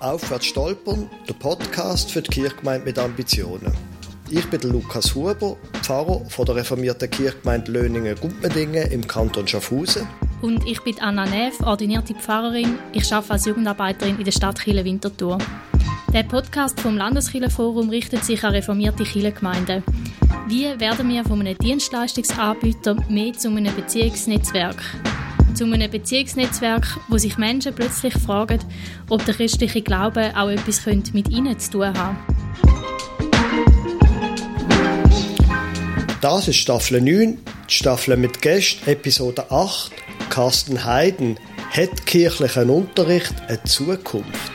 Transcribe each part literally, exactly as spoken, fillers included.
Aufwärts stolpern, der Podcast für die Kirchgemeinde mit Ambitionen. Ich bin der Lukas Huber, Pfarrer von der reformierten Kirchgemeinde Löningen-Gumpendingen im Kanton Schaffhausen. Und ich bin Anna Neff, ordinierte Pfarrerin. Ich arbeite als Jugendarbeiterin in der Stadt Chile-Winterthur. Der Podcast vom Landeskirchenforum richtet sich an reformierte Kirchengemeinden. Wie werden wir von einem Dienstleistungsanbieter mehr zu einem Beziehungsnetzwerk? Zu einem Beziehungsnetzwerk, wo sich Menschen plötzlich fragen, ob der christliche Glaube auch etwas mit ihnen zu tun hat. Das ist Staffel neun, die Staffel mit Gästen, Episode acht. Carsten Heiden, hat kirchlichen Unterricht eine Zukunft?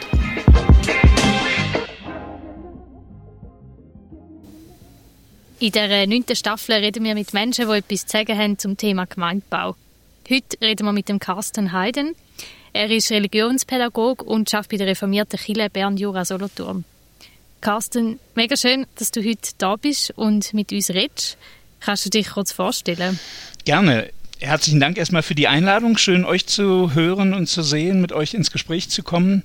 In der neunten Staffel reden wir mit Menschen, die etwas zu sagen haben zum Thema Gemeindebau. Heute reden wir mit dem Carsten Heiden. Er ist Religionspädagoge und arbeitet bei der reformierten Kirche Bern-Jura-Solothurn. Carsten, mega schön, dass du heute da bist und mit uns redest. Kannst du dich kurz vorstellen? Gerne. Herzlichen Dank erstmal für die Einladung. Schön, euch zu hören und zu sehen, mit euch ins Gespräch zu kommen.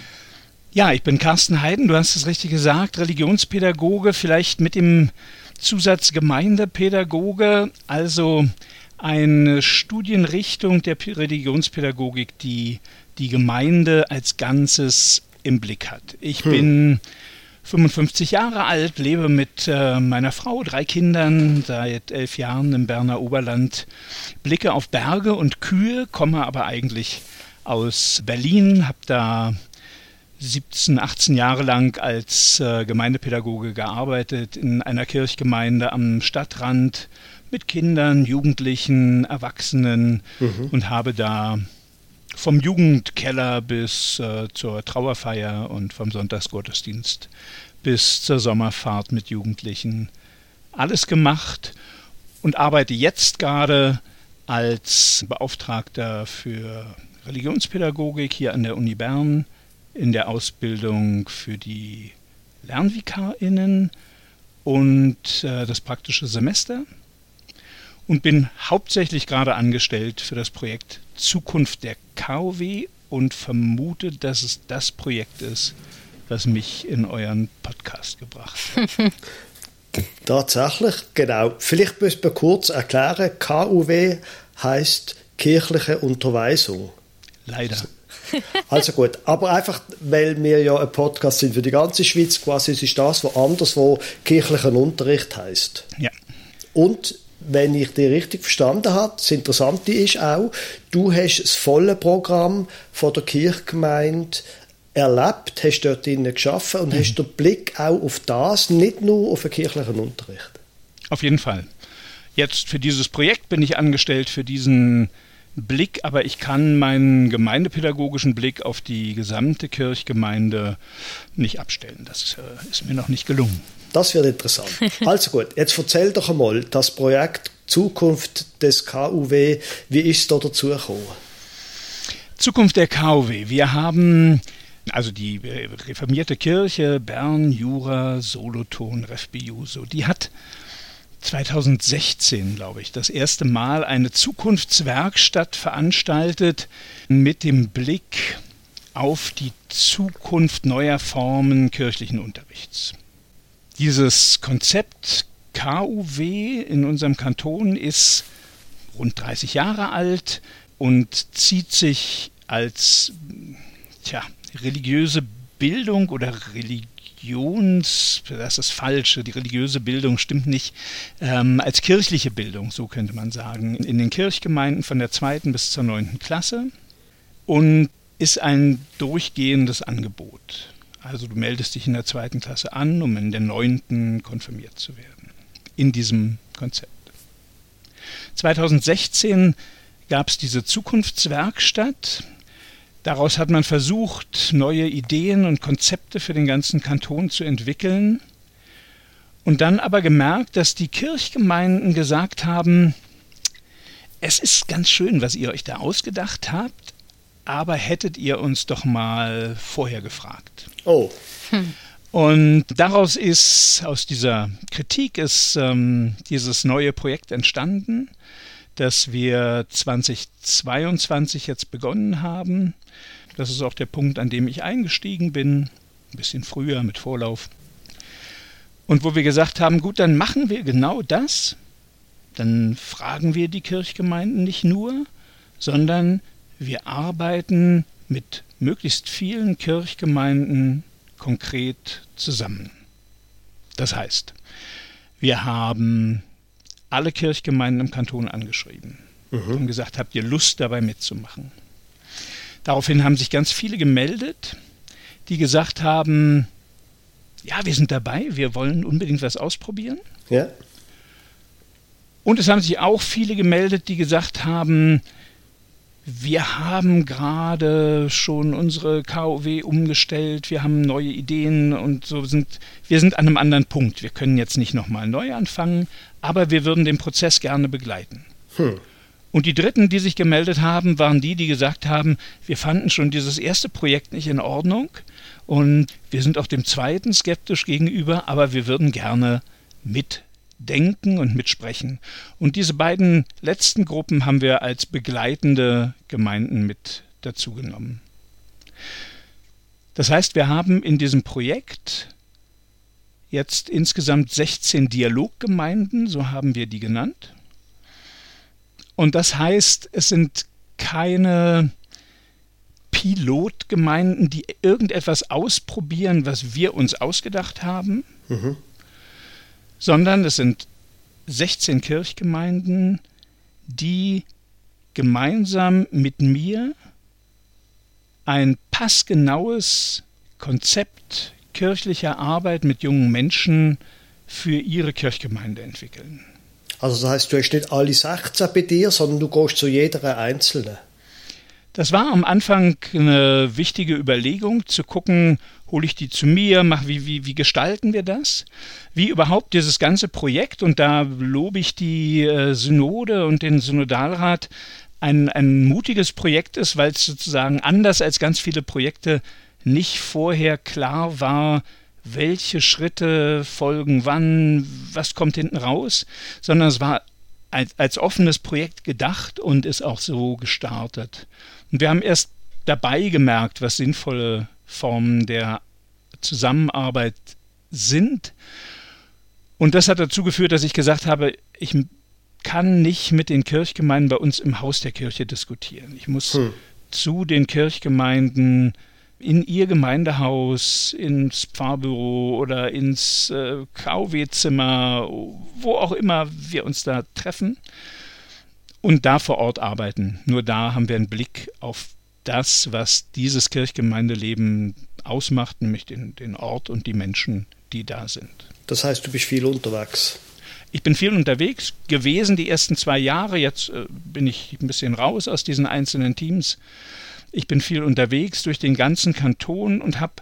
Ja, ich bin Carsten Heiden, du hast es richtig gesagt, Religionspädagoge, vielleicht mit dem Zusatz Gemeindepädagoge, also eine Studienrichtung der Religionspädagogik, die die Gemeinde als Ganzes im Blick hat. Ich hm. bin fünfundfünfzig Jahre alt, lebe mit äh, meiner Frau, drei Kindern, seit elf Jahren im Berner Oberland, blicke auf Berge und Kühe, komme aber eigentlich aus Berlin, habe da siebzehn, achtzehn Jahre lang als äh, Gemeindepädagoge gearbeitet in einer Kirchgemeinde am Stadtrand mit Kindern, Jugendlichen, Erwachsenen mhm. und habe da vom Jugendkeller bis äh, zur Trauerfeier und vom Sonntagsgottesdienst bis zur Sommerfahrt mit Jugendlichen alles gemacht und arbeite jetzt gerade als Beauftragter für Religionspädagogik hier an der Uni Bern in der Ausbildung für die LernvikarInnen und äh, das praktische Semester und bin hauptsächlich gerade angestellt für das Projekt Zukunft der K U W und vermute, dass es das Projekt ist, was mich in euren Podcast gebracht hat. Tatsächlich, genau. Vielleicht müssen wir kurz erklären, K U W heisst kirchliche Unterweisung. Leider. Also gut, aber einfach, weil wir ja ein Podcast sind für die ganze Schweiz, quasi es ist das, was anderswo kirchlichen Unterricht heisst. Ja. Und wenn ich dich richtig verstanden habe, das Interessante ist auch, du hast das volle Programm von der Kirchgemeinde erlebt, hast dort drinnen geschaffen und mhm. hast den Blick auch auf das, nicht nur auf den kirchlichen Unterricht. Auf jeden Fall. Jetzt für dieses Projekt bin ich angestellt für diesen Blick, aber ich kann meinen gemeindepädagogischen Blick auf die gesamte Kirchgemeinde nicht abstellen. Das äh, ist mir noch nicht gelungen. Das wird interessant. Also gut, jetzt erzähl doch einmal das Projekt Zukunft des K U W. Wie ist es da dazu gekommen? Zukunft der K U W. Wir haben also die reformierte Kirche Bern, Jura, Solothurn, RefBiuso, die hat zweitausendsechzehn, glaube ich, das erste Mal eine Zukunftswerkstatt veranstaltet mit dem Blick auf die Zukunft neuer Formen kirchlichen Unterrichts. Dieses Konzept K U W in unserem Kanton ist rund dreißig Jahre alt und zieht sich als tja, religiöse Bildung oder Religions, das ist falsch, die religiöse Bildung stimmt nicht, ähm, als kirchliche Bildung, so könnte man sagen, in den Kirchgemeinden von der zweiten bis zur neunten Klasse und ist ein durchgehendes Angebot. Also du meldest dich in der zweiten Klasse an, um in der neunten konfirmiert zu werden, in diesem Konzept. zweitausendsechzehn gab es diese Zukunftswerkstatt. Daraus hat man versucht, neue Ideen und Konzepte für den ganzen Kanton zu entwickeln und dann aber gemerkt, dass die Kirchgemeinden gesagt haben, es ist ganz schön, was ihr euch da ausgedacht habt, aber hättet ihr uns doch mal vorher gefragt. Oh. Hm. Und daraus ist, aus dieser Kritik ist ähm, dieses neue Projekt entstanden, das wir zweitausendzweiundzwanzig jetzt begonnen haben. Das ist auch der Punkt, an dem ich eingestiegen bin, ein bisschen früher mit Vorlauf. Und wo wir gesagt haben, gut, dann machen wir genau das. Dann fragen wir die Kirchgemeinden nicht nur, sondern wir arbeiten mit möglichst vielen Kirchgemeinden konkret zusammen. Das heißt, wir haben alle Kirchgemeinden im Kanton angeschrieben mhm. und gesagt, habt ihr Lust dabei mitzumachen? Daraufhin haben sich ganz viele gemeldet, die gesagt haben, ja, wir sind dabei, wir wollen unbedingt was ausprobieren. Ja. Und es haben sich auch viele gemeldet, die gesagt haben, wir haben gerade schon unsere K O W umgestellt, wir haben neue Ideen und so sind, wir sind an einem anderen Punkt. Wir können jetzt nicht nochmal neu anfangen, aber wir würden den Prozess gerne begleiten. Hm. Und die Dritten, die sich gemeldet haben, waren die, die gesagt haben, wir fanden schon dieses erste Projekt nicht in Ordnung und wir sind auch dem zweiten skeptisch gegenüber, aber wir würden gerne mitdenken und mitsprechen. Und diese beiden letzten Gruppen haben wir als begleitende Gemeinden mit dazugenommen. Das heißt, wir haben in diesem Projekt jetzt insgesamt sechzehn Dialoggemeinden, so haben wir die genannt. Und das heißt, es sind keine Pilotgemeinden, die irgendetwas ausprobieren, was wir uns ausgedacht haben, mhm. sondern es sind sechzehn Kirchgemeinden, die gemeinsam mit mir ein passgenaues Konzept kirchlicher Arbeit mit jungen Menschen für ihre Kirchgemeinde entwickeln. Also das heißt, du hast nicht alle sechzehn bei dir, sondern du gehst zu jeder einzelnen. Das war am Anfang eine wichtige Überlegung, zu gucken, hole ich die zu mir, mach, wie, wie, wie gestalten wir das? Wie überhaupt dieses ganze Projekt, und da lobe ich die äh, Synode und den Synodalrat, ein, ein mutiges Projekt ist, weil es sozusagen anders als ganz viele Projekte nicht vorher klar war, welche Schritte folgen wann, was kommt hinten raus, sondern es war als, als offenes Projekt gedacht und ist auch so gestartet. Und wir haben erst dabei gemerkt, was sinnvolle Formen der Zusammenarbeit sind. Und das hat dazu geführt, dass ich gesagt habe, ich kann nicht mit den Kirchgemeinden bei uns im Haus der Kirche diskutieren. Ich muss hm. zu den Kirchgemeinden in ihr Gemeindehaus, ins Pfarrbüro oder ins äh, K O W-Zimmer, wo auch immer wir uns da treffen und da vor Ort arbeiten. Nur da haben wir einen Blick auf das, was dieses Kirchgemeindeleben ausmacht, nämlich den, den Ort und die Menschen, die da sind. Das heißt, du bist viel unterwegs? Ich bin viel unterwegs gewesen die ersten zwei Jahre. Jetzt äh, bin ich ein bisschen raus aus diesen einzelnen Teams. Ich bin viel unterwegs durch den ganzen Kanton und habe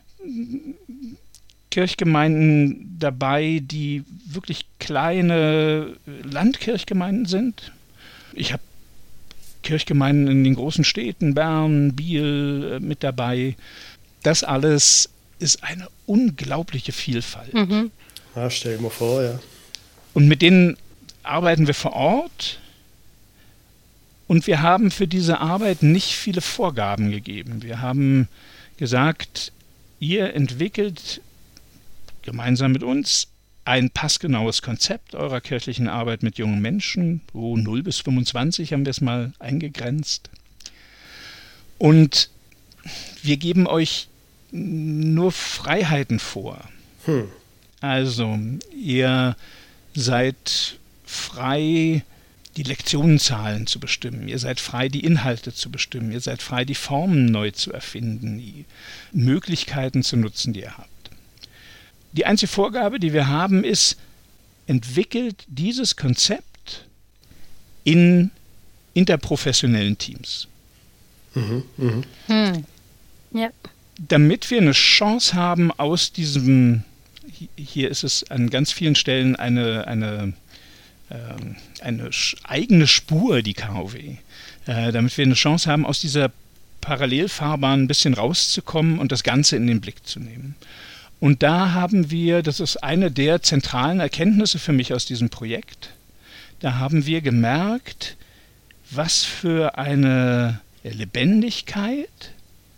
Kirchgemeinden dabei, die wirklich kleine Landkirchgemeinden sind. Ich habe Kirchgemeinden in den großen Städten, Bern, Biel, mit dabei. Das alles ist eine unglaubliche Vielfalt. Mhm. Ja, stell dir mal vor, ja. Und mit denen arbeiten wir vor Ort. Und wir haben für diese Arbeit nicht viele Vorgaben gegeben. Wir haben gesagt, ihr entwickelt gemeinsam mit uns ein passgenaues Konzept eurer kirchlichen Arbeit mit jungen Menschen. So null bis fünfundzwanzig haben wir es mal eingegrenzt. Und wir geben euch nur Freiheiten vor. Hm. Also, ihr seid frei, die Lektionenzahlen zu bestimmen. Ihr seid frei, die Inhalte zu bestimmen. Ihr seid frei, die Formen neu zu erfinden, die Möglichkeiten zu nutzen, die ihr habt. Die einzige Vorgabe, die wir haben, ist, entwickelt dieses Konzept in interprofessionellen Teams. Mhm, mh. Hm. Ja. Damit wir eine Chance haben, aus diesem, hier ist es an ganz vielen Stellen eine, eine eine eigene Spur, die K O W, äh, damit wir eine Chance haben, aus dieser Parallelfahrbahn ein bisschen rauszukommen und das Ganze in den Blick zu nehmen. Und da haben wir, das ist eine der zentralen Erkenntnisse für mich aus diesem Projekt, da haben wir gemerkt, was für eine Lebendigkeit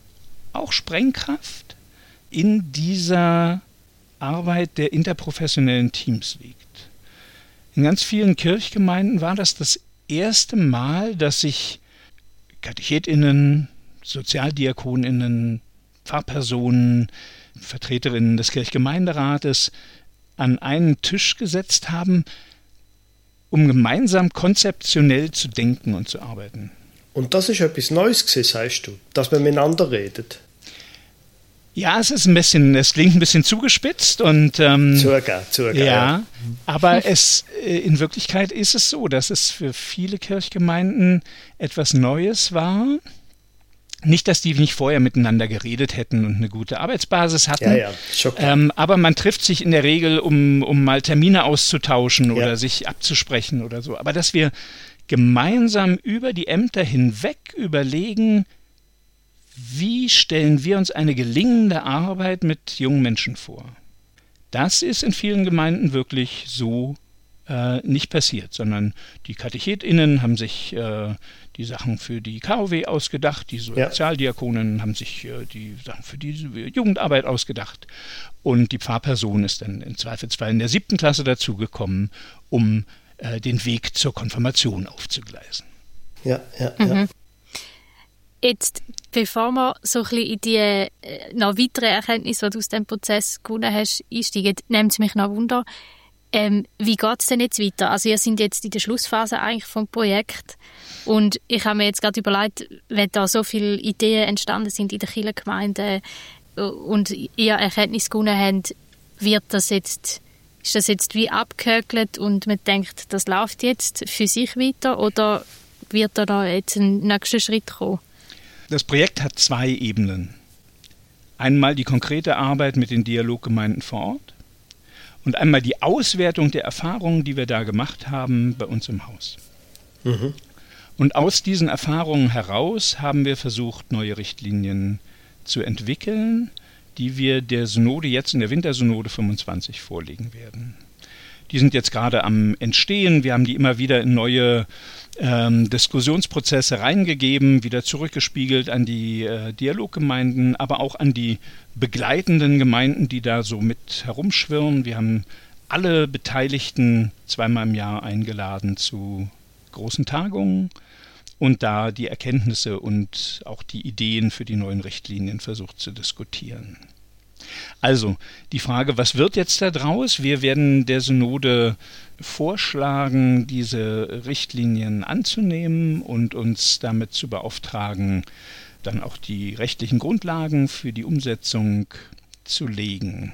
auch Sprengkraft in dieser Arbeit der interprofessionellen Teams liegt. In ganz vielen Kirchgemeinden war das das erste Mal, dass sich KatechetInnen, SozialdiakonInnen, Pfarrpersonen, Vertreterinnen des Kirchgemeinderates an einen Tisch gesetzt haben, um gemeinsam konzeptionell zu denken und zu arbeiten. Und das ist etwas Neues gewesen, sagst du, dass man miteinander redet? Ja, es ist ein bisschen, es klingt ein bisschen zugespitzt und ähm, zugeben, zugeben, ja, ja. aber es in Wirklichkeit ist es so, dass es für viele Kirchgemeinden etwas Neues war. Nicht, dass die nicht vorher miteinander geredet hätten und eine gute Arbeitsbasis hatten, ja, ja, schon klar. Ähm, aber man trifft sich in der Regel, um, um mal Termine auszutauschen oder ja. sich abzusprechen oder so. Aber dass wir gemeinsam über die Ämter hinweg überlegen, wie stellen wir uns eine gelingende Arbeit mit jungen Menschen vor? Das ist in vielen Gemeinden wirklich so äh, nicht passiert, sondern die KatechetInnen haben sich äh, die Sachen für die K O W ausgedacht, die Sozialdiakonen ja. haben sich äh, die Sachen für die Jugendarbeit ausgedacht und die Pfarrperson ist dann im Zweifelsfall in der siebten Klasse dazugekommen, um äh, den Weg zur Konfirmation aufzugleisen. Ja, ja, mhm. ja. Jetzt, bevor wir so ein bisschen in die äh, noch weitere Erkenntnisse, die du aus diesem Prozess gewonnen hast, einsteigen, nimmt es mich noch Wunder, ähm, wie geht es denn jetzt weiter? Also ihr seid jetzt in der Schlussphase eigentlich vom Projekt und ich habe mir jetzt gerade überlegt, wenn da so viele Ideen entstanden sind in der Kirchengemeinde und ihr Erkenntnis gewonnen habt, wird das jetzt, ist das jetzt wie abgehökelt und man denkt, das läuft jetzt für sich weiter oder wird da, da jetzt ein nächster Schritt kommen? Das Projekt hat zwei Ebenen. Einmal die konkrete Arbeit mit den Dialoggemeinden vor Ort und einmal die Auswertung der Erfahrungen, die wir da gemacht haben bei uns im Haus. Mhm. Und aus diesen Erfahrungen heraus haben wir versucht, neue Richtlinien zu entwickeln, die wir der Synode jetzt in der Wintersynode fünfundzwanzig vorlegen werden. Die sind jetzt gerade am Entstehen. Wir haben die immer wieder in neue ähm, Diskussionsprozesse reingegeben, wieder zurückgespiegelt an die äh, Dialoggemeinden, aber auch an die begleitenden Gemeinden, die da so mit herumschwirren. Wir haben alle Beteiligten zweimal im Jahr eingeladen zu großen Tagungen und da die Erkenntnisse und auch die Ideen für die neuen Richtlinien versucht zu diskutieren. Also die Frage, was wird jetzt da draus? Wir werden der Synode vorschlagen, diese Richtlinien anzunehmen und uns damit zu beauftragen, dann auch die rechtlichen Grundlagen für die Umsetzung zu legen.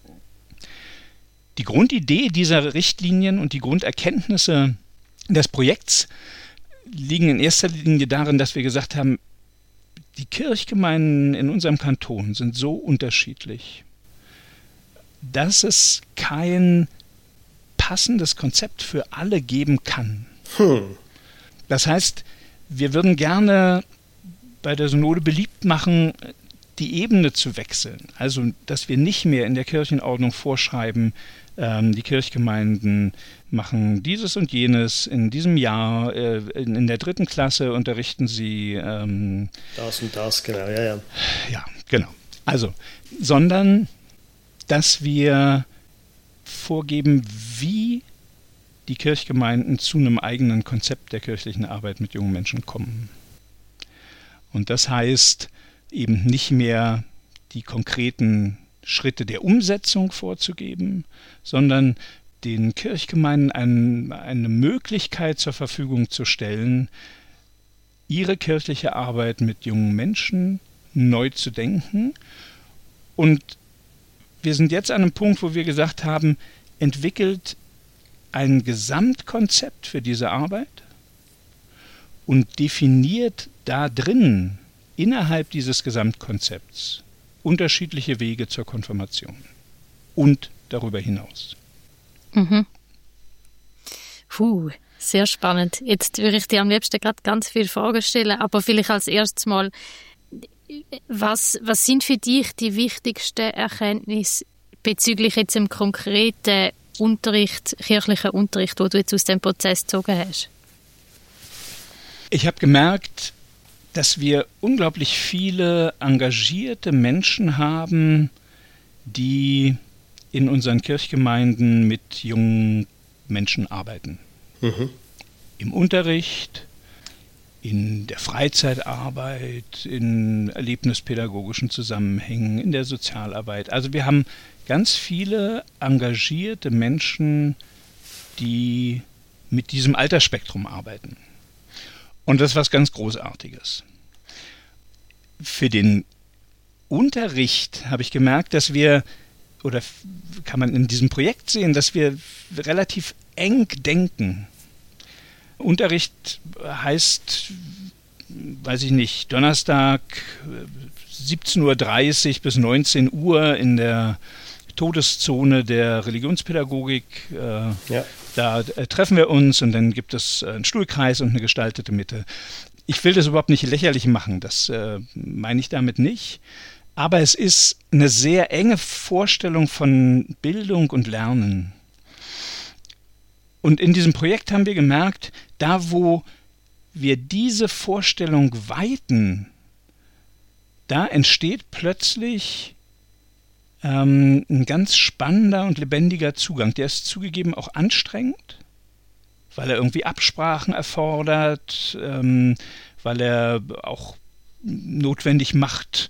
Die Grundidee dieser Richtlinien und die Grunderkenntnisse des Projekts liegen in erster Linie darin, dass wir gesagt haben, die Kirchgemeinden in unserem Kanton sind so unterschiedlich, dass es kein passendes Konzept für alle geben kann. Hm. Das heißt, wir würden gerne bei der Synode beliebt machen, die Ebene zu wechseln. Also, dass wir nicht mehr in der Kirchenordnung vorschreiben, ähm, die Kirchgemeinden machen dieses und jenes in diesem Jahr, äh, in, in der dritten Klasse unterrichten sie ähm, das und das, genau, ja, ja. Ja, genau. Also, sondern, dass wir vorgeben, wie die Kirchgemeinden zu einem eigenen Konzept der kirchlichen Arbeit mit jungen Menschen kommen. Und das heißt, eben nicht mehr die konkreten Schritte der Umsetzung vorzugeben, sondern den Kirchgemeinden ein, eine Möglichkeit zur Verfügung zu stellen, ihre kirchliche Arbeit mit jungen Menschen neu zu denken. Und wir sind jetzt an einem Punkt, wo wir gesagt haben, entwickelt ein Gesamtkonzept für diese Arbeit und definiert da drin, innerhalb dieses Gesamtkonzepts, unterschiedliche Wege zur Konfirmation und darüber hinaus. Mhm. Puh, sehr spannend. Jetzt würde ich dir am liebsten gerade ganz viele Fragen stellen, aber vielleicht als erstes mal, was, was sind für dich die wichtigsten Erkenntnisse bezüglich jetzt dem konkreten Unterricht, kirchlichen Unterricht, den du jetzt aus dem Prozess gezogen hast? Ich habe gemerkt, dass wir unglaublich viele engagierte Menschen haben, die in unseren Kirchgemeinden mit jungen Menschen arbeiten. Mhm. Im Unterricht, in der Freizeitarbeit, in erlebnispädagogischen Zusammenhängen, in der Sozialarbeit. Also wir haben ganz viele engagierte Menschen, die mit diesem Altersspektrum arbeiten. Und das ist was ganz Großartiges. Für den Unterricht habe ich gemerkt, dass wir, oder kann man in diesem Projekt sehen, dass wir relativ eng denken. Unterricht heißt, weiß ich nicht, Donnerstag siebzehn Uhr dreißig bis neunzehn Uhr in der Todeszone der Religionspädagogik. Äh, ja. Da äh, treffen wir uns und dann gibt es einen Stuhlkreis und eine gestaltete Mitte. Ich will das überhaupt nicht lächerlich machen, das äh, meine ich damit nicht. Aber es ist eine sehr enge Vorstellung von Bildung und Lernen. Und in diesem Projekt haben wir gemerkt, da wo wir diese Vorstellung weiten, da entsteht plötzlich ähm, ein ganz spannender und lebendiger Zugang. Der ist zugegeben auch anstrengend, weil er irgendwie Absprachen erfordert, ähm, weil er auch notwendig macht,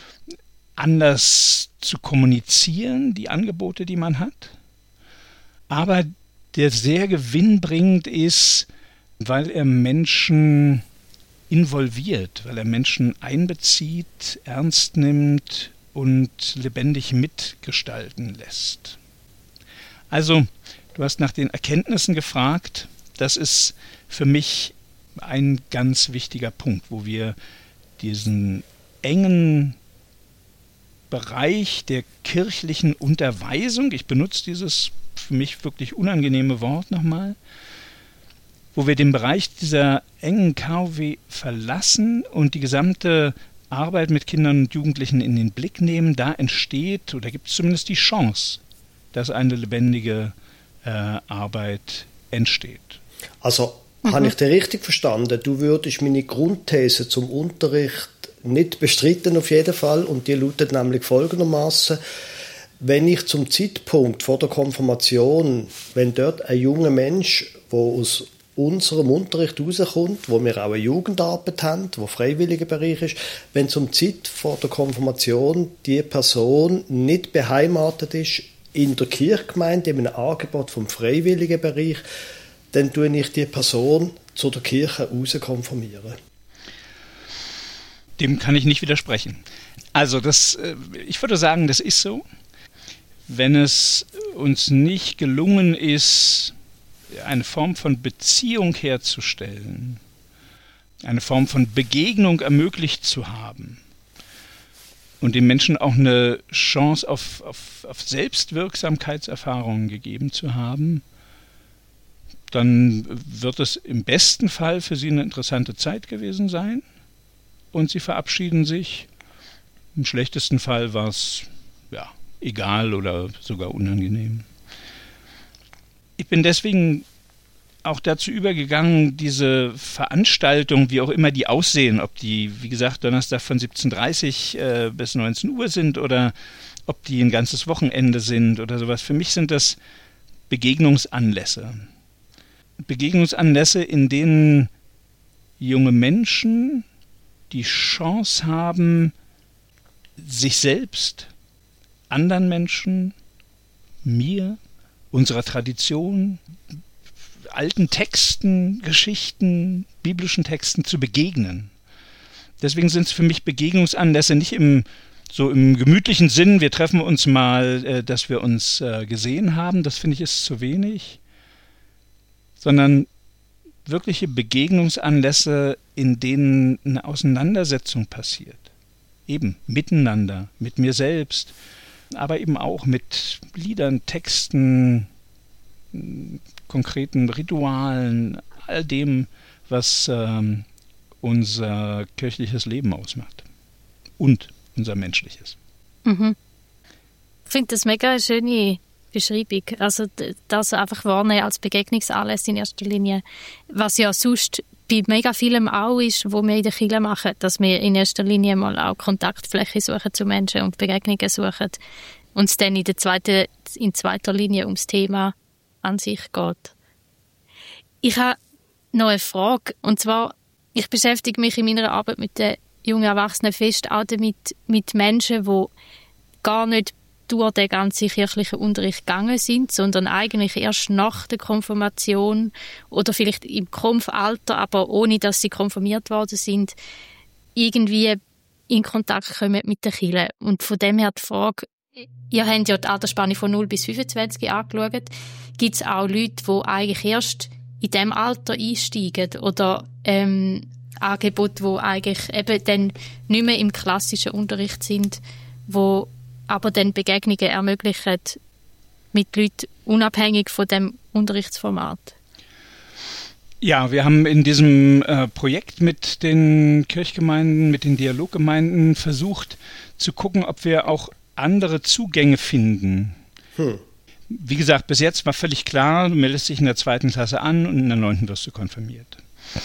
anders zu kommunizieren, die Angebote, die man hat. Aber der sehr gewinnbringend ist, weil er Menschen involviert, weil er Menschen einbezieht, ernst nimmt und lebendig mitgestalten lässt. Also, du hast nach den Erkenntnissen gefragt. Das ist für mich ein ganz wichtiger Punkt, wo wir diesen engen Bereich der kirchlichen Unterweisung, ich benutze dieses für mich wirklich unangenehme Wort nochmal, wo wir den Bereich dieser engen K O W verlassen und die gesamte Arbeit mit Kindern und Jugendlichen in den Blick nehmen, da entsteht, oder gibt es zumindest die Chance, dass eine lebendige äh, Arbeit entsteht. Also, mhm. habe ich dich richtig verstanden? Du würdest meine Grundthese zum Unterricht nicht bestritten auf jeden Fall, und die lautet nämlich folgendermaßen: Wenn ich zum Zeitpunkt vor der Konfirmation, wenn dort ein junger Mensch, der aus unserem Unterricht rauskommt, wo wir auch eine Jugendarbeit haben, wo freiwilliger Bereich ist, wenn zum Zeit vor der Konfirmation die Person nicht beheimatet ist in der Kirchgemeinde, in einem Angebot vom freiwilligen Bereich, dann tue ich die Person zu der Kirche rauskonfirmieren. Dem kann ich nicht widersprechen. Also das, ich würde sagen, das ist so. Wenn es uns nicht gelungen ist, eine Form von Beziehung herzustellen, eine Form von Begegnung ermöglicht zu haben und den Menschen auch eine Chance auf, auf, auf Selbstwirksamkeitserfahrungen gegeben zu haben, dann wird es im besten Fall für sie eine interessante Zeit gewesen sein und sie verabschieden sich. Im schlechtesten Fall war es ja, egal oder sogar unangenehm. Ich bin deswegen auch dazu übergegangen, diese Veranstaltungen, wie auch immer die aussehen, ob die, wie gesagt, Donnerstag von siebzehn Uhr dreißig äh, bis neunzehn Uhr sind oder ob die ein ganzes Wochenende sind oder sowas. Für mich sind das Begegnungsanlässe. Begegnungsanlässe, in denen junge Menschen die Chance haben, sich selbst, anderen Menschen, mir, unserer Tradition, alten Texten, Geschichten, biblischen Texten zu begegnen. Deswegen sind es für mich Begegnungsanlässe nicht im so im gemütlichen Sinn, wir treffen uns mal, äh, dass wir uns äh, gesehen haben, das finde ich ist zu wenig, sondern wirkliche Begegnungsanlässe, in denen eine Auseinandersetzung passiert. Eben miteinander, mit mir selbst, aber eben auch mit Liedern, Texten, konkreten Ritualen, all dem, was ähm, unser kirchliches Leben ausmacht und unser menschliches. Mhm. Ich finde das mega eine schöne Beschreibung. Also das einfach wahrnehmen als Begegnungsanlass in erster Linie, was ja sonst bei mega vielem auch ist, was wir in der Kirche machen, dass wir in erster Linie mal auch Kontaktfläche suchen zu Menschen und Begegnungen suchen und es dann in, der zweiten, in zweiter Linie ums Thema an sich geht. Ich habe noch eine Frage, und zwar, ich beschäftige mich in meiner Arbeit mit den jungen Erwachsenen fest auch damit, mit Menschen, die gar nicht durch den ganzen kirchlichen Unterricht gegangen sind, sondern eigentlich erst nach der Konfirmation oder vielleicht im Konfalter, aber ohne, dass sie konfirmiert worden sind, irgendwie in Kontakt kommen mit der Kirche. Und von dem her die Frage, ihr habt ja die Altersspanne von null bis fünfundzwanzig angeschaut, gibt es auch Leute, die eigentlich erst in diesem Alter einsteigen oder ähm, Angebote, die eigentlich eben dann nicht mehr im klassischen Unterricht sind, wo aber dann Begegnungen ermöglichen mit Leuten unabhängig von dem Unterrichtsformat. Ja, wir haben in diesem äh, Projekt mit den Kirchgemeinden, mit den Dialoggemeinden versucht zu gucken, ob wir auch andere Zugänge finden. Hm. Wie gesagt, bis jetzt war völlig klar, du meldest dich in der zweiten Klasse an und in der neunten wirst du konfirmiert.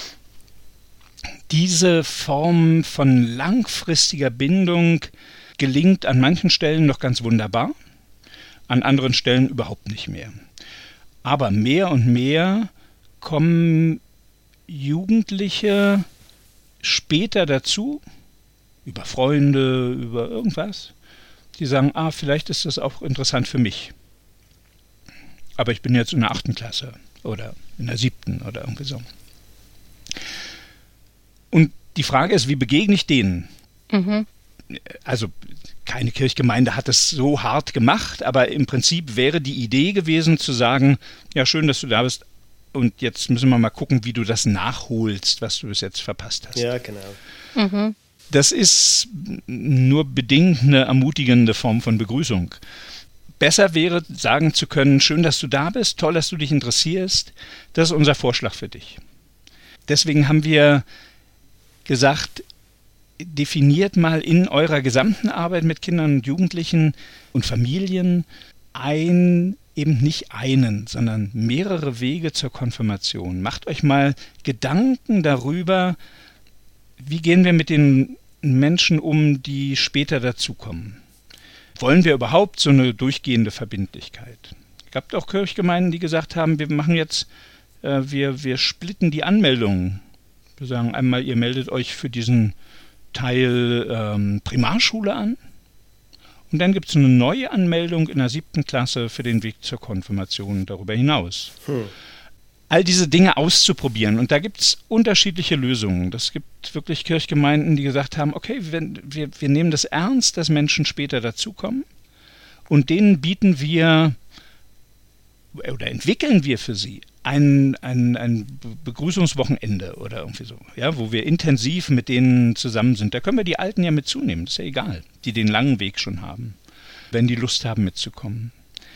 Diese Form von langfristiger Bindung gelingt an manchen Stellen noch ganz wunderbar, an anderen Stellen überhaupt nicht mehr. Aber mehr und mehr kommen Jugendliche später dazu, über Freunde, über irgendwas, die sagen, ah, vielleicht ist das auch interessant für mich. Aber ich bin jetzt in der achten Klasse oder in der siebten oder irgendwie so. Und die Frage ist, wie begegne ich denen? Mhm. Also keine Kirchgemeinde hat es so hart gemacht, aber im Prinzip wäre die Idee gewesen zu sagen, ja, schön, dass du da bist und jetzt müssen wir mal gucken, wie du das nachholst, was du bis jetzt verpasst hast. Ja, genau. Mhm. Das ist nur bedingt eine ermutigende Form von Begrüßung. Besser wäre, sagen zu können, schön, dass du da bist, toll, dass du dich interessierst. Das ist unser Vorschlag für dich. Deswegen haben wir gesagt, definiert mal in eurer gesamten Arbeit mit Kindern und Jugendlichen und Familien ein, eben nicht einen, sondern mehrere Wege zur Konfirmation. Macht euch mal Gedanken darüber, wie gehen wir mit den Menschen um, die später dazukommen. Wollen wir überhaupt so eine durchgehende Verbindlichkeit? Es gab auch Kirchgemeinden, die gesagt haben, wir machen jetzt, äh, wir, wir splitten die Anmeldungen. Wir sagen einmal, ihr meldet euch für diesen Teil ähm, Primarschule an und dann gibt es eine neue Anmeldung in der siebten Klasse für den Weg zur Konfirmation darüber hinaus. Hm. All diese Dinge auszuprobieren und da gibt es unterschiedliche Lösungen. Es gibt wirklich Kirchgemeinden, die gesagt haben, okay, wir, wir, wir nehmen das ernst, dass Menschen später dazukommen und denen bieten wir oder entwickeln wir für sie ein, ein, ein Begrüßungswochenende oder irgendwie so, ja, wo wir intensiv mit denen zusammen sind. Da können wir die Alten ja mit zunehmen, das ist ja egal, die den langen Weg schon haben, wenn die Lust haben mitzukommen.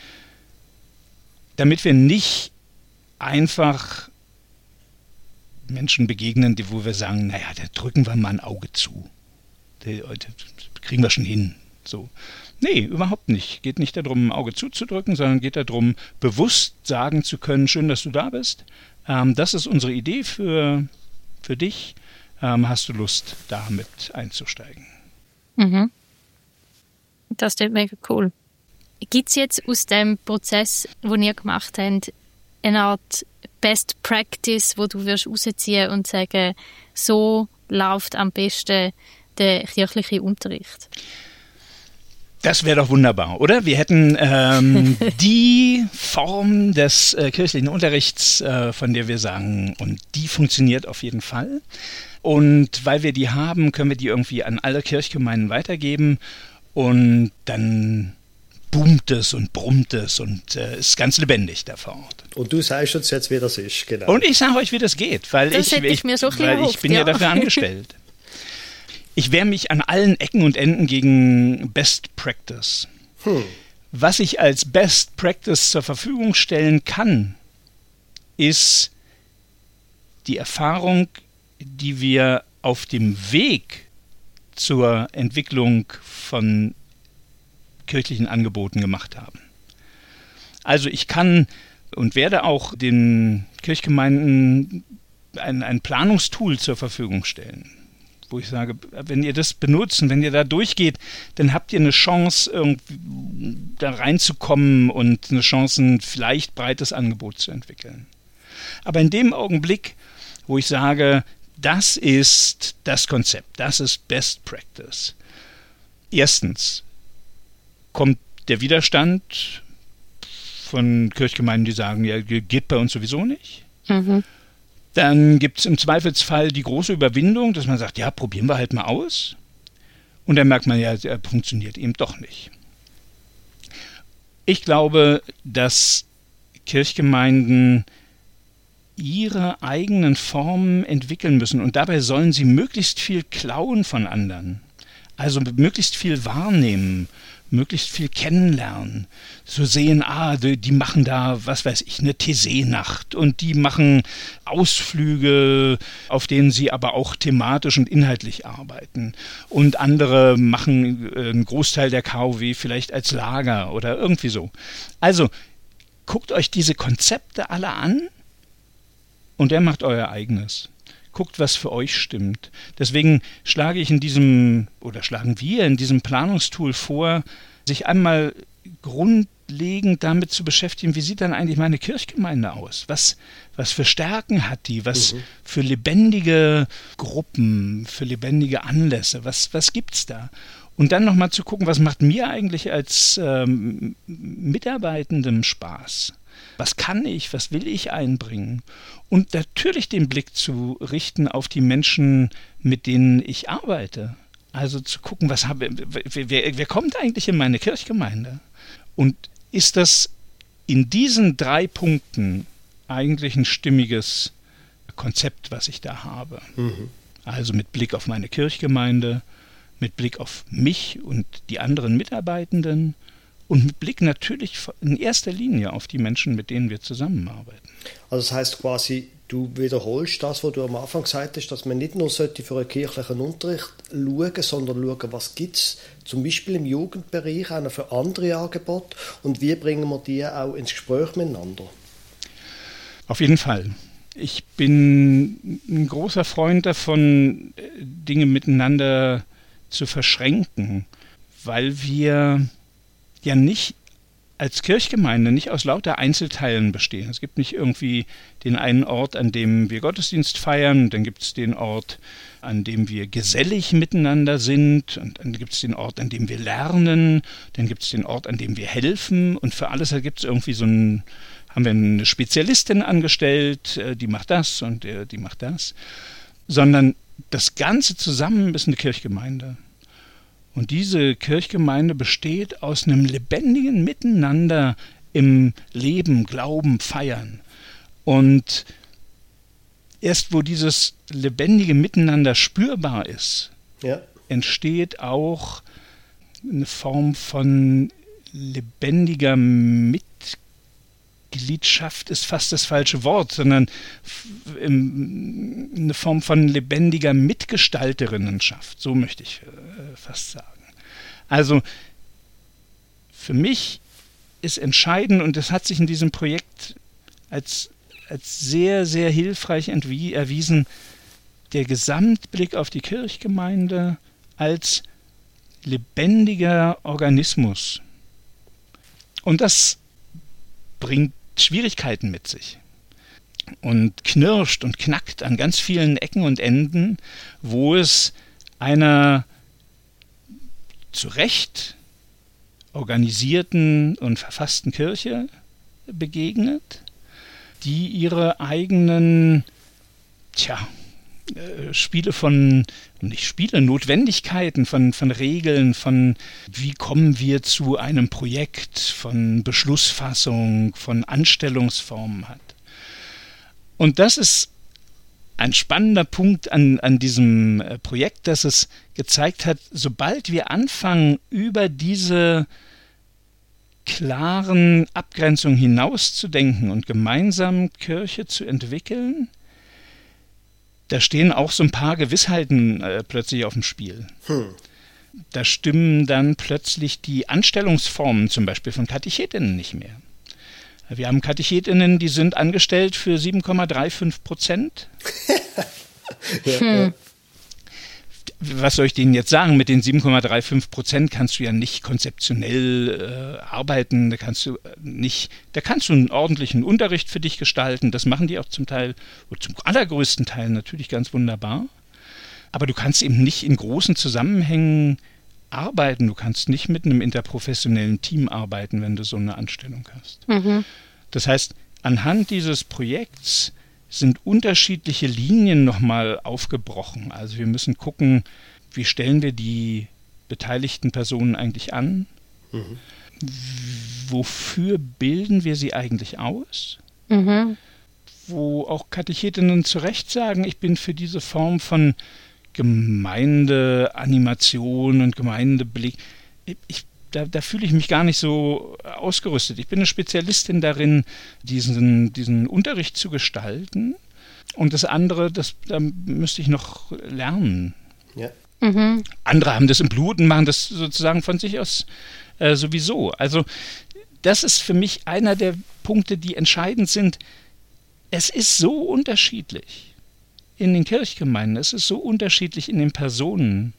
Damit wir nicht einfach Menschen begegnen, die, wo wir sagen, naja, da drücken wir mal ein Auge zu. Das kriegen wir schon hin. So. Nee, überhaupt nicht. Geht nicht darum, ein Auge zuzudrücken, sondern geht darum, bewusst sagen zu können, schön, dass du da bist. Ähm, das ist unsere Idee für, für dich. Ähm, hast du Lust, da mit einzusteigen? Mhm. Das ist mega cool. Gibt es jetzt aus dem Prozess, den ihr gemacht habt, eine Art Best Practice, wo du wirst rausziehen und sagen, so läuft am besten der kirchliche Unterricht? Das wäre doch wunderbar, oder? Wir hätten ähm, die Form des äh, kirchlichen Unterrichts, äh, von der wir sagen, und die funktioniert auf jeden Fall. Und weil wir die haben, können wir die irgendwie an alle Kirchgemeinden weitergeben und dann boomt es und brummt es und äh, ist ganz lebendig da vor Ort. Und du sagst uns jetzt, wie das ist, genau. Und ich sage euch, wie das geht, weil das ich, hätte ich, ich, mir so weil ich bin ja, ja dafür angestellt. Ich wehre mich an allen Ecken und Enden gegen Best Practice. Hm. Was ich als Best Practice zur Verfügung stellen kann, ist die Erfahrung, die wir auf dem Weg zur Entwicklung von kirchlichen Angeboten gemacht haben. Also ich kann und werde auch den Kirchgemeinden ein, ein Planungstool zur Verfügung stellen, wo ich sage, wenn ihr das benutzt und wenn ihr da durchgeht, dann habt ihr eine Chance, irgendwie da reinzukommen und eine Chance, ein vielleicht breites Angebot zu entwickeln. Aber in dem Augenblick, wo ich sage, das ist das Konzept, das ist Best Practice. Erstens kommt der Widerstand von Kirchgemeinden, die sagen, ja, geht bei uns sowieso nicht. Mhm. Dann gibt es im Zweifelsfall die große Überwindung, dass man sagt, ja, probieren wir halt mal aus. Und dann merkt man ja, er funktioniert eben doch nicht. Ich glaube, dass Kirchgemeinden ihre eigenen Formen entwickeln müssen und dabei sollen sie möglichst viel klauen von anderen. Also möglichst viel wahrnehmen, möglichst viel kennenlernen, so sehen, ah, die, die machen da, was weiß ich, eine Thésée-Nacht und die machen Ausflüge, auf denen sie aber auch thematisch und inhaltlich arbeiten und andere machen einen Großteil der K O W vielleicht als Lager oder irgendwie so. Also guckt euch diese Konzepte alle an und der macht euer eigenes. Guckt, was für euch stimmt. Deswegen schlage ich in diesem, oder schlagen wir in diesem Planungstool vor, sich einmal grundlegend damit zu beschäftigen, wie sieht dann eigentlich meine Kirchgemeinde aus? Was, was für Stärken hat die? Was mhm. für lebendige Gruppen, für lebendige Anlässe? Was, was gibt's da? Und dann nochmal zu gucken, was macht mir eigentlich als ähm, Mitarbeitendem Spaß? Was kann ich, was will ich einbringen? Und natürlich den Blick zu richten auf die Menschen, mit denen ich arbeite. Also zu gucken, was habe, wer, wer, wer kommt eigentlich in meine Kirchgemeinde? Und ist das in diesen drei Punkten eigentlich ein stimmiges Konzept, was ich da habe? Mhm. Also mit Blick auf meine Kirchgemeinde, mit Blick auf mich und die anderen Mitarbeitenden, und mit Blick natürlich in erster Linie auf die Menschen, mit denen wir zusammenarbeiten. Also das heißt quasi, du wiederholst das, was du am Anfang gesagt hast, dass man nicht nur sollte für einen kirchlichen Unterricht schauen, sondern schauen, was gibt es zum Beispiel im Jugendbereich auch noch für andere Angebote und wie bringen wir die auch ins Gespräch miteinander? Auf jeden Fall. Ich bin ein großer Freund davon, Dinge miteinander zu verschränken, weil wir ja nicht als Kirchgemeinde nicht aus lauter Einzelteilen bestehen. Es gibt nicht irgendwie den einen Ort, an dem wir Gottesdienst feiern, dann gibt es den Ort, an dem wir gesellig miteinander sind, und dann gibt es den Ort, an dem wir lernen, dann gibt es den Ort, an dem wir helfen, und für alles gibt es irgendwie so ein, haben wir eine Spezialistin angestellt, die macht das und die macht das, sondern das Ganze zusammen ist eine Kirchgemeinde. Und diese Kirchgemeinde besteht aus einem lebendigen Miteinander im Leben, Glauben, Feiern. Und erst wo dieses lebendige Miteinander spürbar ist, ja, entsteht auch eine Form von lebendiger Mitgliedschaft, ist fast das falsche Wort, sondern eine Form von lebendiger Mitgestalterinnenschaft, so möchte ich fast sagen. Also für mich ist entscheidend, und das hat sich in diesem Projekt als, als sehr, sehr hilfreich entwie- erwiesen, der Gesamtblick auf die Kirchgemeinde als lebendiger Organismus. Und das bringt Schwierigkeiten mit sich und knirscht und knackt an ganz vielen Ecken und Enden, wo es einer zu Recht organisierten und verfassten Kirche begegnet, die ihre eigenen, tja, äh, Spiele von, nicht Spiele, Notwendigkeiten von, von Regeln, von wie kommen wir zu einem Projekt, von Beschlussfassung, von Anstellungsformen hat. Und das ist ein spannender Punkt an, an diesem Projekt, dass es gezeigt hat, sobald wir anfangen, über diese klaren Abgrenzungen hinauszudenken und gemeinsam Kirche zu entwickeln, da stehen auch so ein paar Gewissheiten äh, plötzlich auf dem Spiel. Hm. Da stimmen dann plötzlich die Anstellungsformen zum Beispiel von Katechetinnen nicht mehr. Wir haben Katechetinnen, die sind angestellt für sieben Komma fünfunddreißig Prozent. ja, Hm. ja. Was soll ich denen jetzt sagen? Mit den sieben Komma fünfunddreißig Prozent kannst du ja nicht konzeptionell äh, arbeiten, da kannst du nicht, da kannst du einen ordentlichen Unterricht für dich gestalten, das machen die auch zum Teil, oder zum allergrößten Teil natürlich ganz wunderbar, aber du kannst eben nicht in großen Zusammenhängen arbeiten, du kannst nicht mit einem interprofessionellen Team arbeiten, wenn du so eine Anstellung hast. Mhm. Das heißt, anhand dieses Projekts sind unterschiedliche Linien nochmal aufgebrochen. Also wir müssen gucken, wie stellen wir die beteiligten Personen eigentlich an? Mhm. Wofür bilden wir sie eigentlich aus? Mhm. Wo auch Katechetinnen zu Recht sagen, ich bin für diese Form von Gemeindeanimation und Gemeindeblick, ich Da, da fühle ich mich gar nicht so ausgerüstet. Ich bin eine Spezialistin darin, diesen, diesen Unterricht zu gestalten. Und das andere, das, da müsste ich noch lernen. Ja. Mhm. Andere haben das im Blut und machen das sozusagen von sich aus äh, sowieso. Also das ist für mich einer der Punkte, die entscheidend sind. Es ist so unterschiedlich in den Kirchgemeinden, es ist so unterschiedlich in den Personen,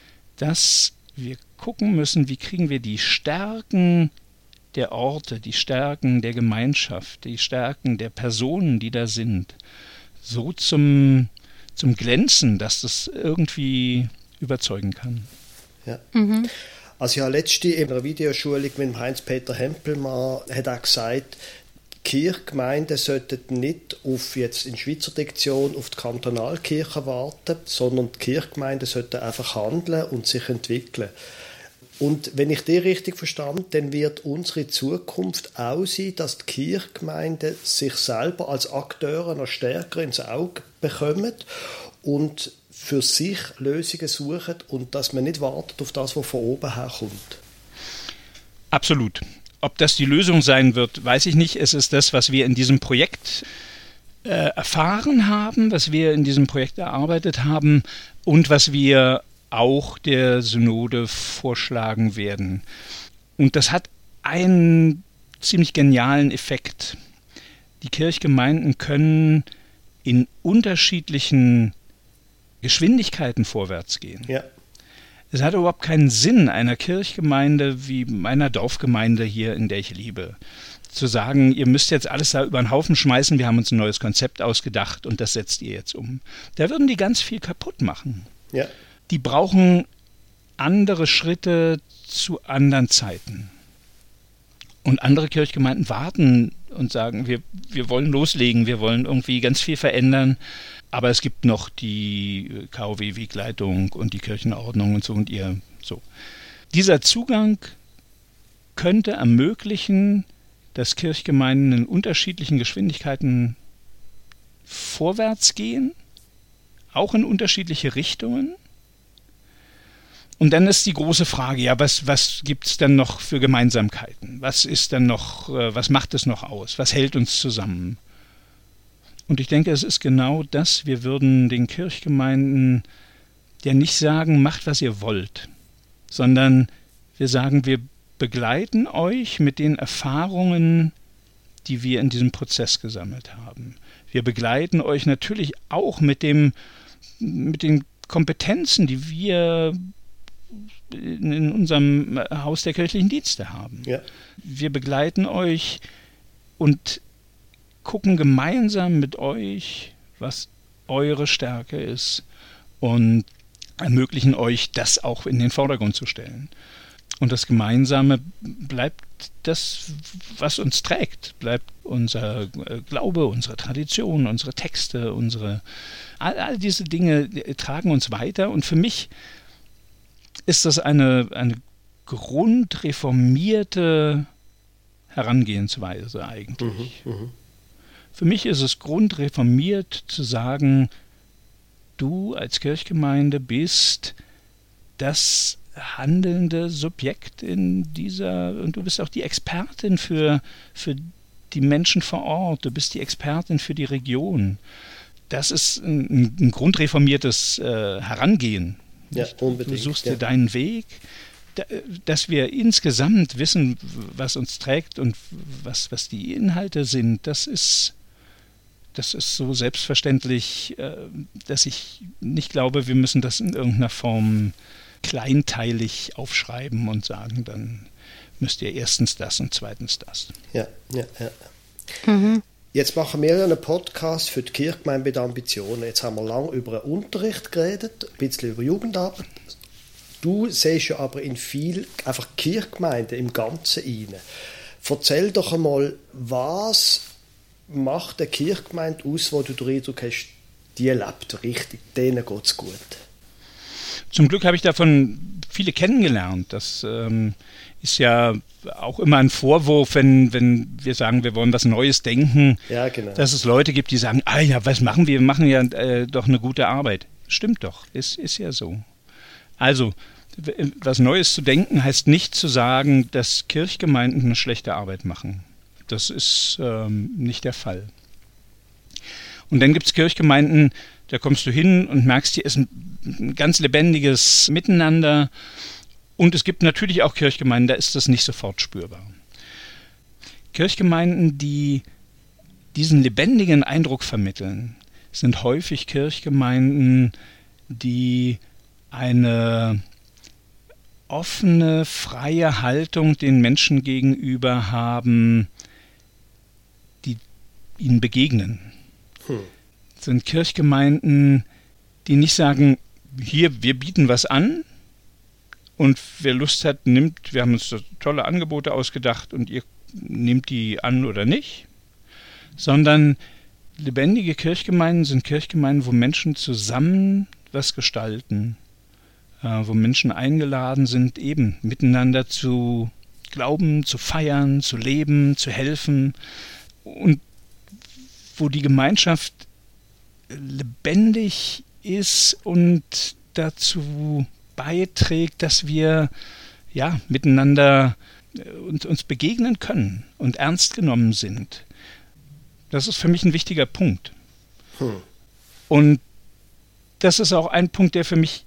dass wir gucken müssen, wie kriegen wir die Stärken der Orte, die Stärken der Gemeinschaft, die Stärken der Personen, die da sind, so zum, zum Glänzen, dass das irgendwie überzeugen kann. Ja. Mhm. Also ich habe letzte in einer Videoschulung mit dem Heinz-Peter Hempelmann hat auch gesagt, Kirchgemeinden sollten nicht auf jetzt in Schweizer Diktion auf die Kantonalkirche warten, sondern die Kirchgemeinden sollten einfach handeln und sich entwickeln. Und wenn ich die richtig verstand, dann wird unsere Zukunft auch sein, dass die Kirchgemeinden sich selber als Akteure noch stärker ins Auge bekommen und für sich Lösungen suchen und dass man nicht wartet auf das, was von oben her kommt. Absolut. Ob das die Lösung sein wird, weiß ich nicht. Es ist das, was wir in diesem Projekt äh, erfahren haben, was wir in diesem Projekt erarbeitet haben und was wir auch der Synode vorschlagen werden. Und das hat einen ziemlich genialen Effekt. Die Kirchgemeinden können in unterschiedlichen Geschwindigkeiten vorwärts gehen. Ja. Es hat überhaupt keinen Sinn, einer Kirchgemeinde wie meiner Dorfgemeinde hier, in der ich lebe, zu sagen, ihr müsst jetzt alles da über den Haufen schmeißen, wir haben uns ein neues Konzept ausgedacht und das setzt ihr jetzt um. Da würden die ganz viel kaputt machen. Ja. Die brauchen andere Schritte zu anderen Zeiten. Und andere Kirchgemeinden warten und sagen, wir, wir wollen loslegen, wir wollen irgendwie ganz viel verändern. Aber es gibt noch die K O W-Wegleitung und die Kirchenordnung und so und ihr so. Dieser Zugang könnte ermöglichen, dass Kirchgemeinden in unterschiedlichen Geschwindigkeiten vorwärts gehen, auch in unterschiedliche Richtungen. Und dann ist die große Frage, ja, was, was gibt es denn noch für Gemeinsamkeiten? Was ist denn noch, was macht es noch aus? Was hält uns zusammen? Und ich denke, es ist genau das, wir würden den Kirchgemeinden ja nicht sagen, macht, was ihr wollt, sondern wir sagen, wir begleiten euch mit den Erfahrungen, die wir in diesem Prozess gesammelt haben. Wir begleiten euch natürlich auch mit dem, mit den Kompetenzen, die wir in unserem Haus der kirchlichen Dienste haben. Ja. Wir begleiten euch und gucken gemeinsam mit euch, was eure Stärke ist und ermöglichen euch, das auch in den Vordergrund zu stellen. Und das Gemeinsame bleibt das, was uns trägt, bleibt unser Glaube, unsere Tradition, unsere Texte, unsere all, all diese Dinge tragen uns weiter. Und für mich ist das eine, eine grundreformierte Herangehensweise eigentlich. Mhm, mh. Für mich ist es grundreformiert zu sagen, du als Kirchgemeinde bist das handelnde Subjekt in dieser, und du bist auch die Expertin für, für die Menschen vor Ort, du bist die Expertin für die Region. Das ist ein, ein grundreformiertes äh, Herangehen. Ja, unbedingt. Du suchst ja. dir deinen Weg, dass wir insgesamt wissen, was uns trägt und was, was die Inhalte sind, das ist, das ist so selbstverständlich, dass ich nicht glaube, wir müssen das in irgendeiner Form kleinteilig aufschreiben und sagen, dann müsst ihr erstens das und zweitens das. Ja, ja, ja. Mhm. Jetzt machen wir einen Podcast für die Kirchgemeinde mit Ambitionen. Jetzt haben wir lange über den Unterricht geredet, ein bisschen über Jugendarbeit. Du siehst ja aber in viel einfach Kirchgemeinden im Ganzen rein. Erzähl doch einmal, was macht eine Kirchgemeinde aus, wo du den Eindruck hast, die lebt richtig, denen geht es gut? Zum Glück habe ich davon viele kennengelernt. Das ähm, ist ja auch immer ein Vorwurf, wenn, wenn wir sagen, wir wollen was Neues denken, ja, genau. dass es Leute gibt, die sagen, ah ja, was machen wir? Wir machen ja äh, doch eine gute Arbeit. Stimmt doch, ist, ist ja so. Also, was Neues zu denken heißt nicht zu sagen, dass Kirchgemeinden eine schlechte Arbeit machen. Das ist ähm, nicht der Fall. Und dann gibt es Kirchgemeinden, da kommst du hin und merkst, hier ist ein, ein ganz lebendiges Miteinander. Und es gibt natürlich auch Kirchgemeinden, da ist das nicht sofort spürbar. Kirchgemeinden, die diesen lebendigen Eindruck vermitteln, sind häufig Kirchgemeinden, die eine offene, freie Haltung den Menschen gegenüber haben, die ihnen begegnen. Hm. Das sind Kirchgemeinden, die nicht sagen, hier, wir bieten was an und wer Lust hat, nimmt, wir haben uns tolle Angebote ausgedacht und ihr nehmt die an oder nicht, sondern lebendige Kirchgemeinden sind Kirchgemeinden, wo Menschen zusammen was gestalten, wo Menschen eingeladen sind, eben miteinander zu glauben, zu feiern, zu leben, zu helfen und wo die Gemeinschaft lebendig ist und dazu beiträgt, dass wir ja miteinander uns, uns begegnen können und ernst genommen sind. Das ist für mich ein wichtiger Punkt. Hm. Und das ist auch ein Punkt, der für mich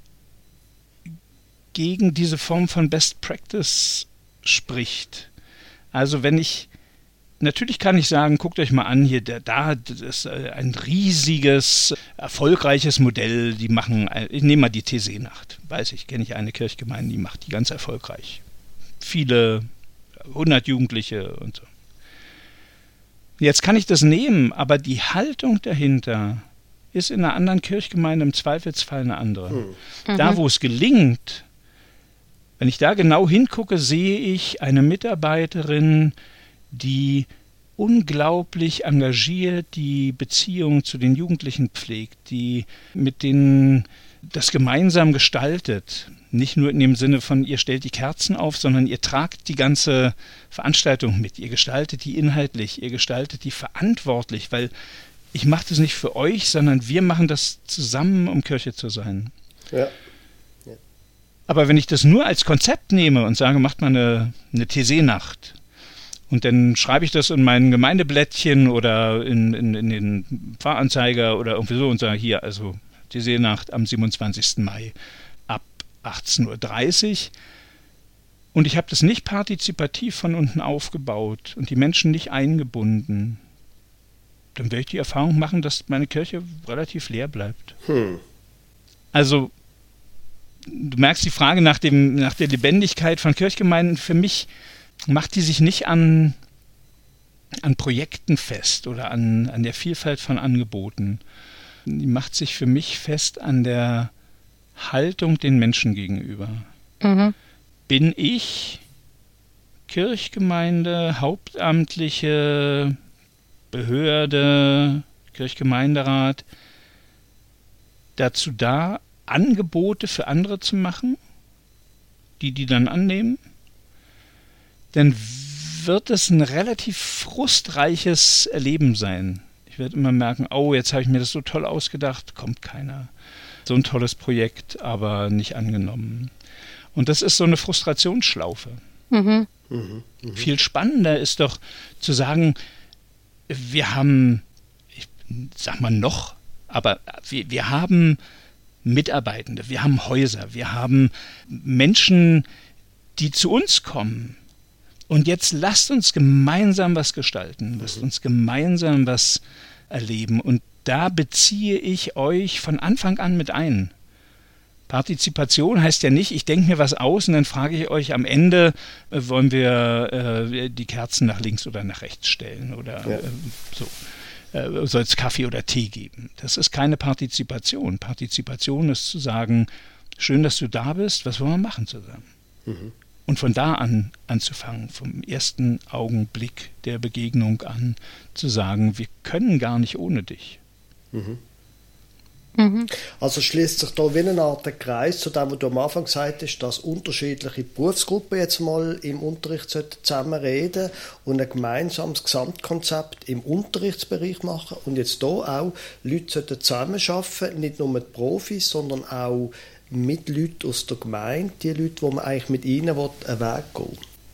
gegen diese Form von Best Practice spricht. Also wenn ich, natürlich kann ich sagen, guckt euch mal an, hier, da, da das ist ein riesiges, erfolgreiches Modell, die machen, ich nehme mal die T C-Nacht, weiß ich, kenne ich eine Kirchgemeinde, die macht die ganz erfolgreich. Viele, hundert Jugendliche und so. Jetzt kann ich das nehmen, aber die Haltung dahinter ist in einer anderen Kirchgemeinde im Zweifelsfall eine andere. Mhm. Da, wo es gelingt, wenn ich da genau hingucke, sehe ich eine Mitarbeiterin, die unglaublich engagiert die Beziehung zu den Jugendlichen pflegt, die mit denen das gemeinsam gestaltet. Nicht nur in dem Sinne von, ihr stellt die Kerzen auf, sondern ihr tragt die ganze Veranstaltung mit. Ihr gestaltet die inhaltlich, ihr gestaltet die verantwortlich, weil ich mache das nicht für euch, sondern wir machen das zusammen, um Kirche zu sein. Ja. Ja. Aber wenn ich das nur als Konzept nehme und sage, macht mal eine, eine T C-Nacht und dann schreibe ich das in mein Gemeindeblättchen oder in, in, in den Pfarranzeiger oder irgendwie so und sage, hier, also T C-Nacht am siebenundzwanzigsten Mai ab achtzehn Uhr dreißig und ich habe das nicht partizipativ von unten aufgebaut und die Menschen nicht eingebunden, dann werde ich die Erfahrung machen, dass meine Kirche relativ leer bleibt. Hm. Also, du merkst die Frage nach, dem, nach der Lebendigkeit von Kirchgemeinden, für mich macht die sich nicht an, an Projekten fest oder an, an der Vielfalt von Angeboten. Die macht sich für mich fest an der Haltung den Menschen gegenüber. Mhm. Bin ich Kirchgemeinde, Hauptamtliche, Behörde, Kirchgemeinderat dazu da, Angebote für andere zu machen, die die dann annehmen, dann wird es ein relativ frustreiches Erleben sein. Ich werde immer merken, oh, jetzt habe ich mir das so toll ausgedacht, kommt keiner. So ein tolles Projekt, aber nicht angenommen. Und das ist so eine Frustrationsschlaufe. Mhm. Mhm, mh. Viel spannender ist doch zu sagen, wir haben, ich sag mal noch, aber wir, wir haben Mitarbeitende, wir haben Häuser, wir haben Menschen, die zu uns kommen. Und jetzt lasst uns gemeinsam was gestalten, lasst uns gemeinsam was erleben. Und da beziehe ich euch von Anfang an mit ein. Partizipation heißt ja nicht, ich denke mir was aus und dann frage ich euch am Ende, äh, wollen wir äh, die Kerzen nach links oder nach rechts stellen oder ja. äh, so. Äh, soll es Kaffee oder Tee geben? Das ist keine Partizipation. Partizipation ist zu sagen, schön, dass du da bist, was wollen wir machen zusammen? Mhm. Und von da an anzufangen, vom ersten Augenblick der Begegnung an, zu sagen, wir können gar nicht ohne dich. Mhm. Mhm. Also schließt sich da wie eine Art Kreis zu dem, was du am Anfang gesagt hast, dass unterschiedliche Berufsgruppen jetzt mal im Unterricht zusammen reden und ein gemeinsames Gesamtkonzept im Unterrichtsbereich machen und jetzt da auch Leute zusammenarbeiten, nicht nur mit Profis, sondern auch mit Leuten aus der Gemeinde, die Leute, wo man eigentlich mit ihnen will, einen Weg gehen.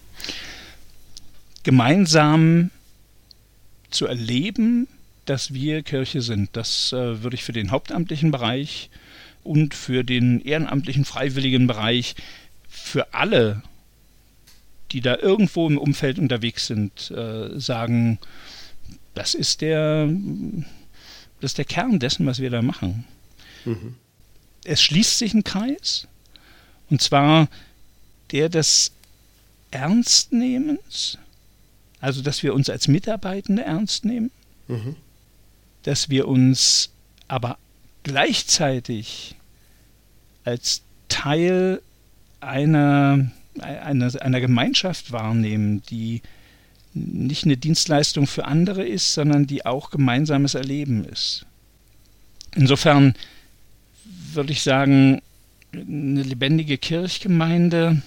Gemeinsam zu erleben, dass wir Kirche sind, das äh, würde ich für den hauptamtlichen Bereich und für den ehrenamtlichen, freiwilligen Bereich, für alle, die da irgendwo im Umfeld unterwegs sind, äh, sagen, das ist der, das ist der Kern dessen, was wir da machen. Mhm. Es schließt sich ein Kreis, und zwar der des Ernstnehmens, also dass wir uns als Mitarbeitende ernst nehmen, mhm. dass wir uns aber gleichzeitig als Teil einer, einer, einer Gemeinschaft wahrnehmen, die nicht eine Dienstleistung für andere ist, sondern die auch gemeinsames Erleben ist. Insofern würde ich sagen, eine lebendige Kirchgemeinde,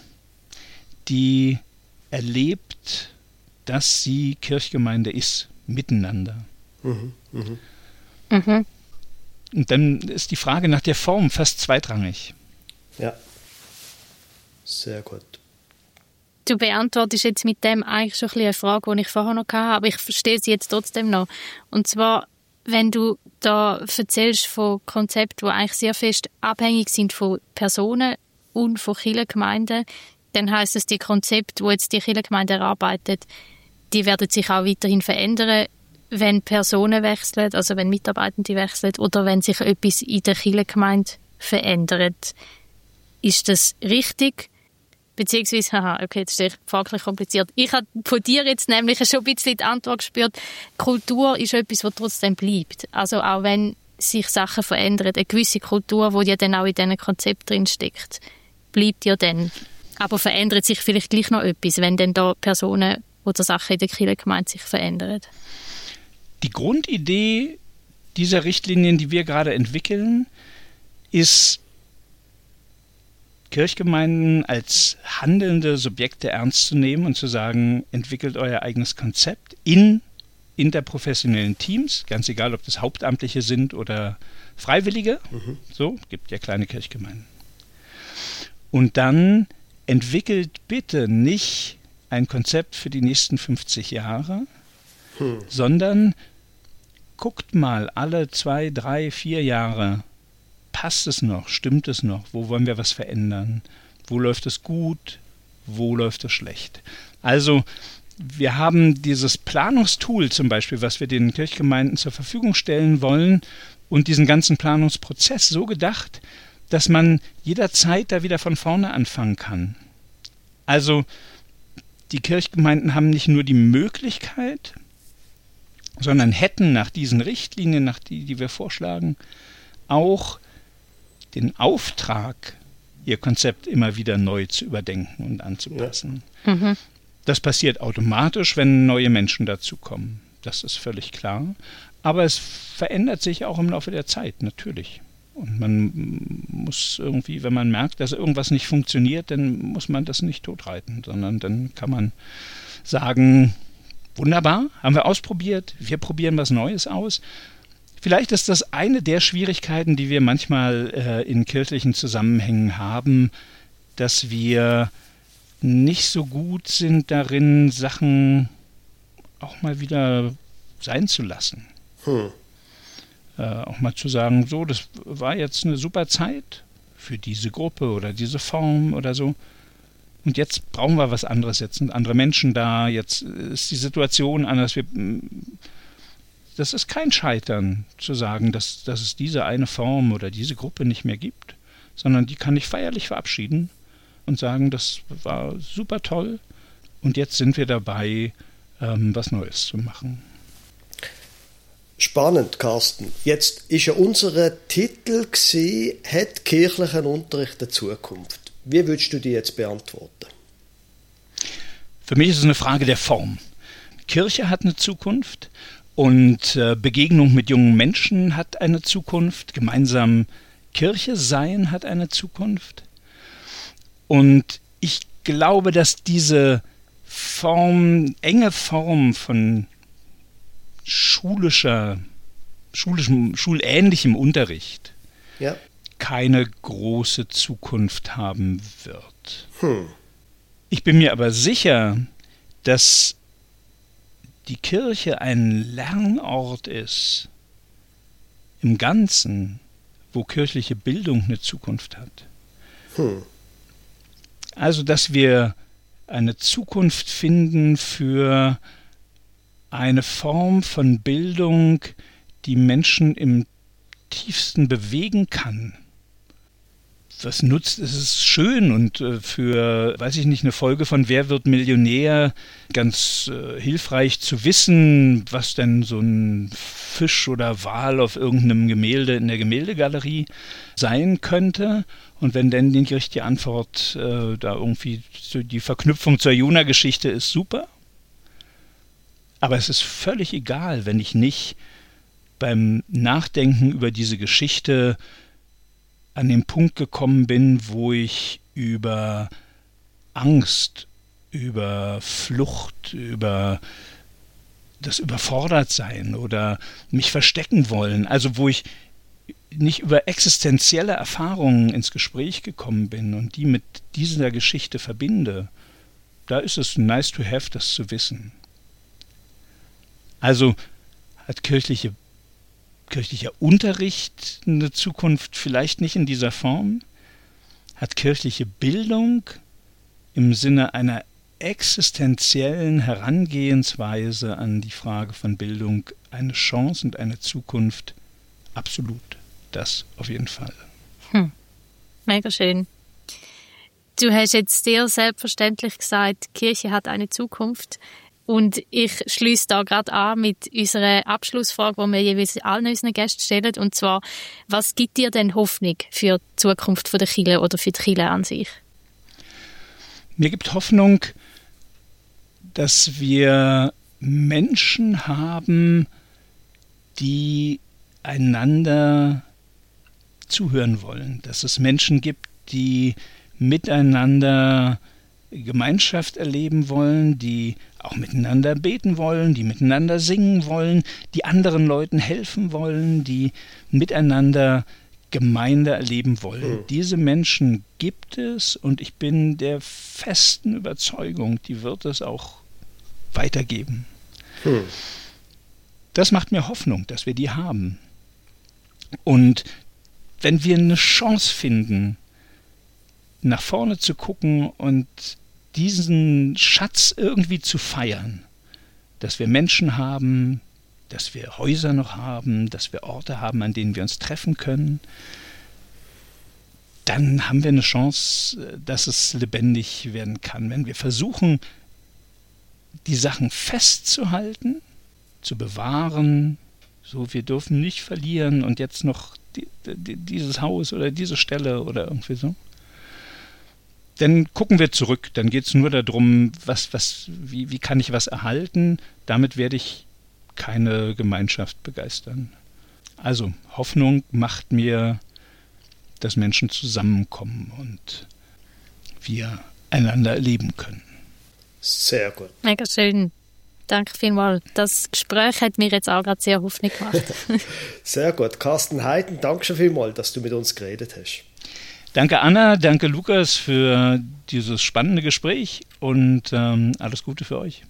die erlebt, dass sie Kirchgemeinde ist, miteinander. Mhm, mh. Mhm. Und dann ist die Frage nach der Form fast zweitrangig. Ja, sehr gut. Du beantwortest jetzt mit dem eigentlich schon ein bisschen eine Frage, die ich vorher noch hatte, aber ich verstehe sie jetzt trotzdem noch. Und zwar, wenn du da erzählst von Konzepten, die eigentlich sehr fest abhängig sind von Personen und von Kirchengemeinden, dann heisst es, die Konzepte, die jetzt die Kirchengemeinde erarbeitet, die werden sich auch weiterhin verändern, wenn Personen wechseln, also wenn Mitarbeitende wechseln oder wenn sich etwas in der Kirchengemeinde verändert. Ist das richtig? Beziehungsweise, haha, okay, das ist fraglich kompliziert. Ich habe von dir jetzt nämlich schon ein bisschen die Antwort gespürt, Kultur ist etwas, was trotzdem bleibt. Also auch wenn sich Sachen verändern, eine gewisse Kultur, die ja dann auch in diesem Konzept drinsteckt, bleibt ja dann. Aber verändert sich vielleicht gleich noch etwas, wenn dann da Personen oder Sachen in der Kirchengemeinde sich verändern? Die Grundidee dieser Richtlinien, die wir gerade entwickeln, ist, Kirchgemeinden als handelnde Subjekte ernst zu nehmen und zu sagen, entwickelt euer eigenes Konzept in interprofessionellen Teams, ganz egal, ob das Hauptamtliche sind oder Freiwillige. Mhm. So, gibt ja kleine Kirchgemeinden. Und dann entwickelt bitte nicht ein Konzept für die nächsten fünfzig Jahre, hm. sondern guckt mal alle zwei, drei, vier Jahre, passt es noch, stimmt es noch, wo wollen wir was verändern, wo läuft es gut, wo läuft es schlecht. Also wir haben dieses Planungstool zum Beispiel, was wir den Kirchgemeinden zur Verfügung stellen wollen und diesen ganzen Planungsprozess so gedacht, dass man jederzeit da wieder von vorne anfangen kann. Also die Kirchgemeinden haben nicht nur die Möglichkeit, sondern hätten nach diesen Richtlinien, nach die, die wir vorschlagen, auch den Auftrag, ihr Konzept immer wieder neu zu überdenken und anzupassen. Ja. Mhm. Das passiert automatisch, wenn neue Menschen dazukommen. Das ist völlig klar. Aber es verändert sich auch im Laufe der Zeit, natürlich. Und man muss irgendwie, wenn man merkt, dass irgendwas nicht funktioniert, dann muss man das nicht totreiten, sondern dann kann man sagen, wunderbar, haben wir ausprobiert, wir probieren was Neues aus. Vielleicht ist das eine der Schwierigkeiten, die wir manchmal äh, in kirchlichen Zusammenhängen haben, dass wir nicht so gut sind darin, Sachen auch mal wieder sein zu lassen. Hm. Äh, auch mal zu sagen, so, das war jetzt eine super Zeit für diese Gruppe oder diese Form oder so. und jetzt brauchen wir was anderes, jetzt sind andere Menschen da, jetzt ist die Situation anders. Wir, das ist kein Scheitern, zu sagen, dass, dass es diese eine Form oder diese Gruppe nicht mehr gibt, sondern die kann ich feierlich verabschieden und sagen, das war super toll und jetzt sind wir dabei, ähm, was Neues zu machen. Spannend, Carsten. Jetzt ist ja unser Titel gewesen, hat kirchlichen Unterricht eine Zukunft? Wie würdest du die jetzt beantworten? Für mich ist es eine Frage der Form. Kirche hat eine Zukunft und äh, Begegnung mit jungen Menschen hat eine Zukunft. Gemeinsam Kirche sein hat eine Zukunft. Und ich glaube, dass diese Form, enge Form von schulischer, schulischem, schulähnlichem Unterricht ja. keine große Zukunft haben wird. Hm. Ich bin mir aber sicher, dass die Kirche ein Lernort ist, im Ganzen, wo kirchliche Bildung eine Zukunft hat. Hm. Also, dass wir eine Zukunft finden für eine Form von Bildung, die Menschen im tiefsten bewegen kann. Was nutzt, es ist schön und äh, für, weiß ich nicht, eine Folge von Wer wird Millionär ganz äh, hilfreich zu wissen, was denn so ein Fisch oder Wal auf irgendeinem Gemälde in der Gemäldegalerie sein könnte. Und wenn dann die richtige Antwort äh, da irgendwie die Verknüpfung zur Jona-Geschichte ist, super. Aber es ist völlig egal, wenn ich nicht beim Nachdenken über diese Geschichte an den Punkt gekommen bin, wo ich über Angst, über Flucht, über das Überfordertsein oder mich verstecken wollen, also wo ich nicht über existenzielle Erfahrungen ins Gespräch gekommen bin und die mit dieser Geschichte verbinde, da ist es nice to have, das zu wissen. Also hat kirchliche kirchlicher Unterricht eine Zukunft vielleicht nicht in dieser Form? Hat kirchliche Bildung im Sinne einer existenziellen Herangehensweise an die Frage von Bildung eine Chance und eine Zukunft? Absolut. Das auf jeden Fall. Hm. Mega schön. Du hast jetzt sehr selbstverständlich gesagt, Kirche hat eine Zukunft. Und ich schließe da gerade an mit unserer Abschlussfrage, die wir jeweils allen unseren Gästen stellen. Und zwar, was gibt dir denn Hoffnung für die Zukunft der Kirche oder für die Kirche an sich? Mir gibt Hoffnung, dass wir Menschen haben, die einander zuhören wollen. Dass es Menschen gibt, die miteinander Gemeinschaft erleben wollen, die auch miteinander beten wollen, die miteinander singen wollen, die anderen Leuten helfen wollen, die miteinander Gemeinde erleben wollen. Mhm. Diese Menschen gibt es und ich bin der festen Überzeugung, die wird es auch weitergeben. Mhm. Das macht mir Hoffnung, dass wir die haben. Und wenn wir eine Chance finden, nach vorne zu gucken und diesen Schatz irgendwie zu feiern, dass wir Menschen haben, dass wir Häuser noch haben, dass wir Orte haben, an denen wir uns treffen können, dann haben wir eine Chance, dass es lebendig werden kann. Wenn wir versuchen, die Sachen festzuhalten, zu bewahren, so wir dürfen nicht verlieren und jetzt noch die, die, dieses Haus oder diese Stelle oder irgendwie so, dann gucken wir zurück, dann geht es nur darum, was, was, wie, wie kann ich was erhalten, damit werde ich keine Gemeinschaft begeistern. Also Hoffnung macht mir, dass Menschen zusammenkommen und wir einander erleben können. Sehr gut. Mega schön. Danke vielmals. Das Gespräch hat mir jetzt auch gerade sehr Hoffnung gemacht. Sehr gut. Carsten Heiden, danke schon vielmals, dass du mit uns geredet hast. Danke Anna, danke Lukas für dieses spannende Gespräch und ähm, alles Gute für euch.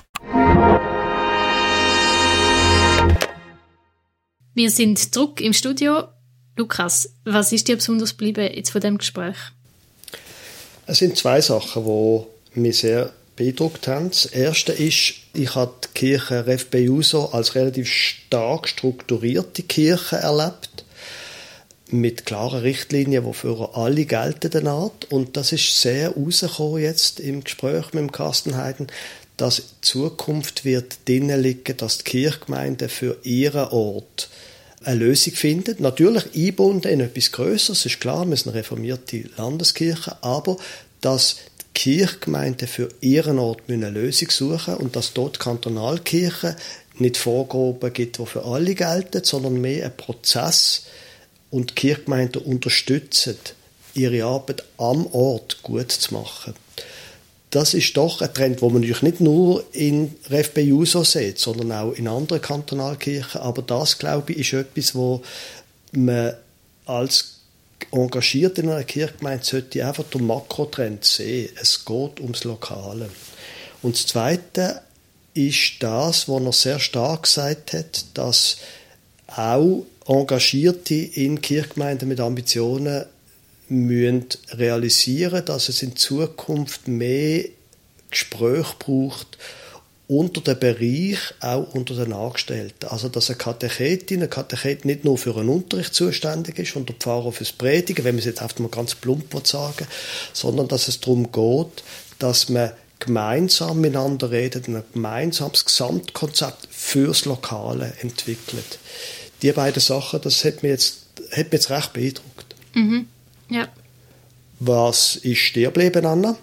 Wir sind zurück im Studio. Lukas, was ist dir besonders geblieben jetzt von diesem Gespräch? Es sind zwei Sachen, die mich sehr beeindruckt haben. Das erste ist, ich habe die Kirche Ref Beuso als relativ stark strukturierte Kirche erlebt, mit klaren Richtlinien, die für alle gelten. Art. Und das ist sehr rausgekommen jetzt im Gespräch mit dem Carsten Heiden, dass in Zukunft wird drinnen liegen, dass die Kirchgemeinden für ihren Ort eine Lösung finden. Natürlich eingebunden in etwas Größeres, ist klar, wir sind eine reformierte Landeskirche, aber dass die Kirchgemeinden für ihren Ort eine Lösung suchen und dass dort die Kantonalkirche nicht Vorgaben gibt, die für alle gelten, sondern mehr ein Prozess und die Kirchgemeinden unterstützen, ihre Arbeit am Ort gut zu machen. Das ist doch ein Trend, den man natürlich nicht nur in Ref Beuso sieht, sondern auch in anderen Kantonalkirchen. Aber das, glaube ich, ist etwas, wo man als engagiert in einer Kirchgemeinde sollte einfach den Makrotrend sehen. Es geht ums Lokale. Und das Zweite ist das, was er sehr stark gesagt hat, dass auch Engagierte in Kirchgemeinden mit Ambitionen müssen realisieren, dass es in Zukunft mehr Gespräch braucht unter dem Bereich, auch unter den Angestellten. Also, dass eine Katechetin, ein Katechet nicht nur für den Unterricht zuständig ist und der Pfarrer fürs Predigen, wenn man es jetzt einfach mal ganz plump sagen, sondern dass es darum geht, dass man gemeinsam miteinander redet und ein gemeinsames Gesamtkonzept fürs Lokale entwickelt. Die beiden Sachen, das hat mich jetzt, hat mich jetzt recht beeindruckt. Mhm. Ja. Was ist dir geblieben, Anna?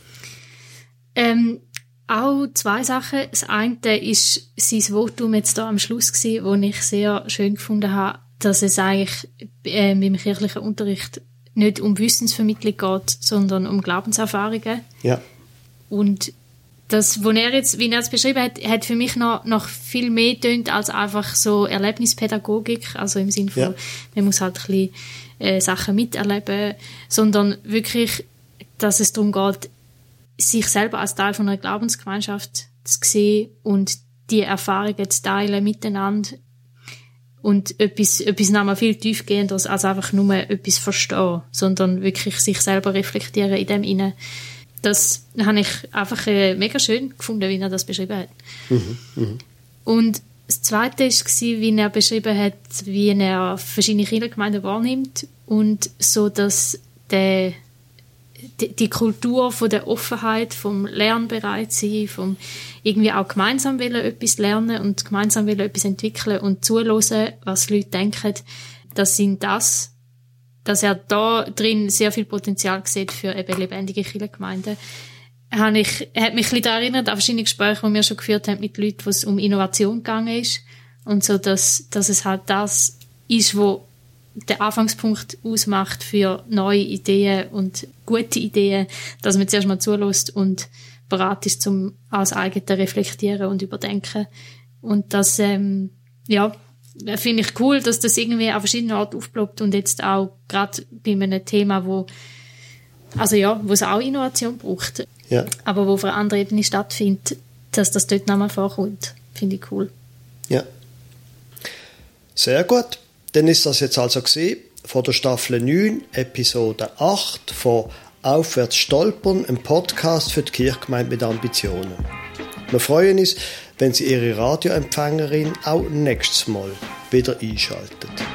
Ähm, auch zwei Sachen. Das eine ist sein Votum jetzt da am Schluss gewesen, wo ich sehr schön gefunden habe, dass es eigentlich äh, im kirchlichen Unterricht nicht um Wissensvermittlung geht, sondern um Glaubenserfahrungen. Ja. Und das, was er jetzt, wie er es beschrieben hat, hat für mich noch, noch viel mehr getönt als einfach so Erlebnispädagogik, also im Sinne von, ja. Man muss halt ein bisschen äh, Sachen miterleben, sondern wirklich, dass es darum geht, sich selber als Teil von einer Glaubensgemeinschaft zu sehen und die Erfahrungen zu teilen miteinander und etwas, etwas nochmal viel tiefgehenderes als einfach nur etwas verstehen, sondern wirklich sich selber reflektieren in dem Innen. Das habe ich einfach äh, mega schön gefunden, wie er das beschrieben hat. Mhm, mh. Und das Zweite war, wie er beschrieben hat, wie er verschiedene Kirchengemeinden wahrnimmt und so, dass der, die, die Kultur von der Offenheit, vom Lernbereitsein, vom irgendwie auch gemeinsam wollen etwas lernen und gemeinsam wollen etwas entwickeln und zuhören, was Leute denken, das sind das, dass er da drin sehr viel Potenzial sieht für eben lebendige Kirchengemeinden. Habe ich, hat mich ein bisschen daran erinnert an verschiedene Gespräche, die wir schon geführt haben mit Leuten, wo es um Innovation gegangen ist. Und so, dass, dass es halt das ist, wo der Anfangspunkt ausmacht für neue Ideen und gute Ideen, dass man zuerst mal zulässt und bereit ist, zum als eigenes reflektieren und überdenken. Und das, ähm, ja, finde ich cool, dass das irgendwie an verschiedenen Orten aufploppt und jetzt auch gerade bei einem Thema, wo also ja, wo es auch Innovation braucht, ja. aber wo auf einer anderen Ebene stattfindet, dass das dort nochmal vorkommt. Finde ich cool. Ja. Sehr gut. Dann ist das jetzt also gewesen, von der Staffel neun, Episode acht von Aufwärts stolpern, ein Podcast für die Kirchgemeinde mit Ambitionen. Wir freuen uns, wenn Sie Ihre Radioempfängerin auch nächstes Mal wieder einschalten.